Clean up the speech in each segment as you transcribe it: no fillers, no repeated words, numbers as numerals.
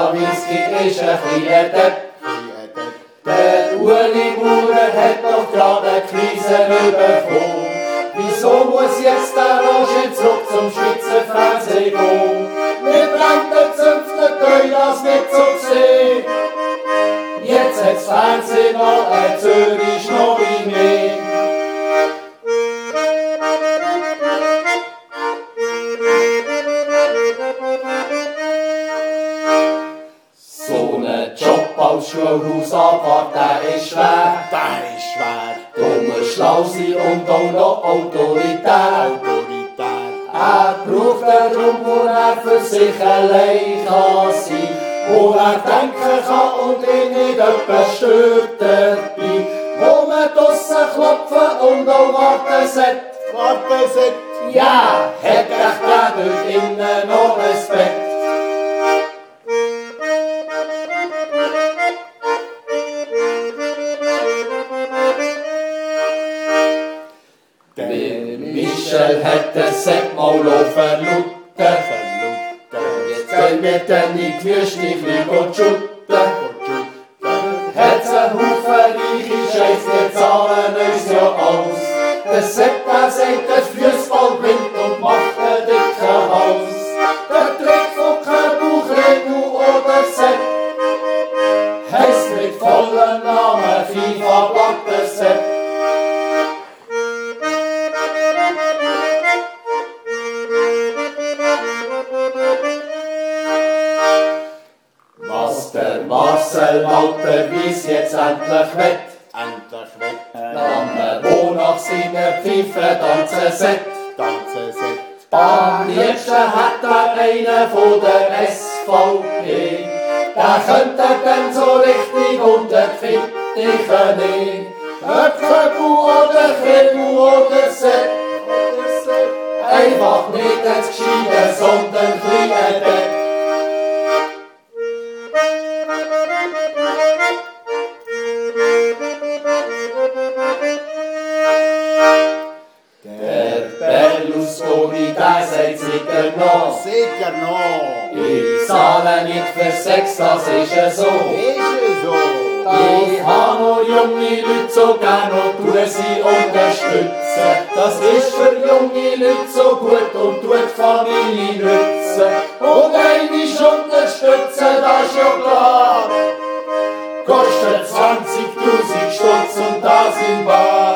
Slawinski ist ein kleiner Depp. Der Ueli Maurer hat doch gerade eine Krise bekommen. Wieso muss jetzt der Roger zurück zum Schweizer Fernsehen gehen? Wir brennt der Zünfte durch das nicht so gesehen. Jetzt hat's Fernsehen mal ein Zürich noch wie mehr. So ein Job als Schulhausabwart, der ist schwer. Der ist schwer. Du musst schlau sein und auch noch autoritär. Er braucht einen Raum, wo er für sich allein kann sein, wo er denken kann und ihn nicht etwas stört dabei, wo man draussen klopfen und auch warten sollte. Ja, hat echt der dort innen noch Respekt. Michel hat den Sepp mal verluten. Jetzt gehen wir dann in die Querstiefel schutten. Hat's einen Haufen reiche Scheiß, wir zahlen uns ja aus. Der Sepp, der sagt, der Fußball gewinnt und macht einen dicken Haus. Der Trick von kein Buchredner oder Sepp heisst mit vollen Namen FIFA Blatter Sepp. Was der Marcel Walter bis jetzt endlich wett. Lange wo nach seiner Pfeife tanzen set. Am liebsten hat er einen von der SVP. Der könnte dann so richtig unter die Fittiche nehmen. Köpfebu oder Krebu oder Sepp. Einfach nicht das Gescheite, sondern kleine Depp. Berlusconi, der sagt sicher noch. Ich zahle nicht für Sex, das ist ja so. Ich habe nur junge Leute so gern und tue sie unterstützen. Das ist für junge Leute so gut und tut Familie nützen. Und einmal unterstützen, das ist ja klar. Kostet 20.000 Stutz und das in Bar.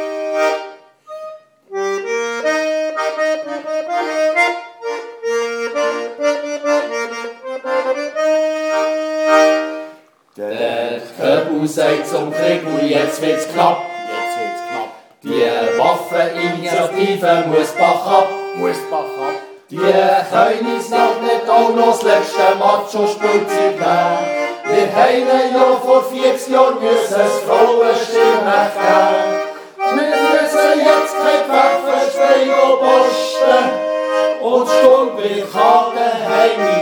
Der Köbu sagt zum Krigu, jetzt wird's knapp. Die Waffeninitiative muss Bach ab. Die können uns noch nicht auch noch das letzte Macho-Spielzeug nehmen. Wir haben ja vor 40 Jahren müssen es Frauenstimme geben. Wir müssen jetzt kein Pfefferspray posten und Sturmbilder daheim